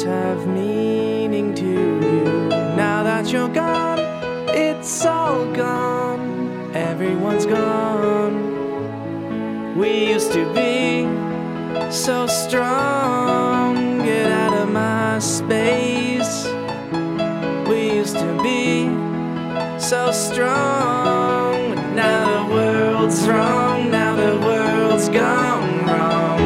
have meaning to you. Now that you're gone, it's all gone. Everyone's gone. We used to be so strong. Get out of my space. We used to be so strong. Now the world's wrong. Now the world's gone wrong.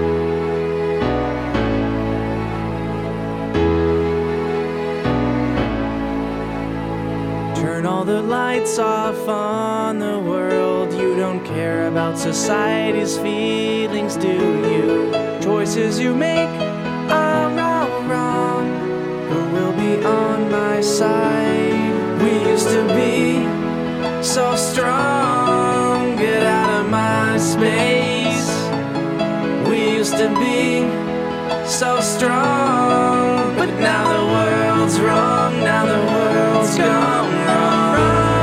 Turn all the lights off on the world. You don't care about society's feelings, do you? Choices you make are all wrong. Who will be on my side? We used to be so strong. Get out of my space. We used to be so strong. But now the world's wrong. Now the world's gone wrong.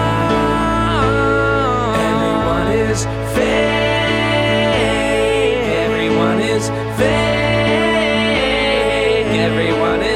Everyone is fake. Everyone is fake. Everyone is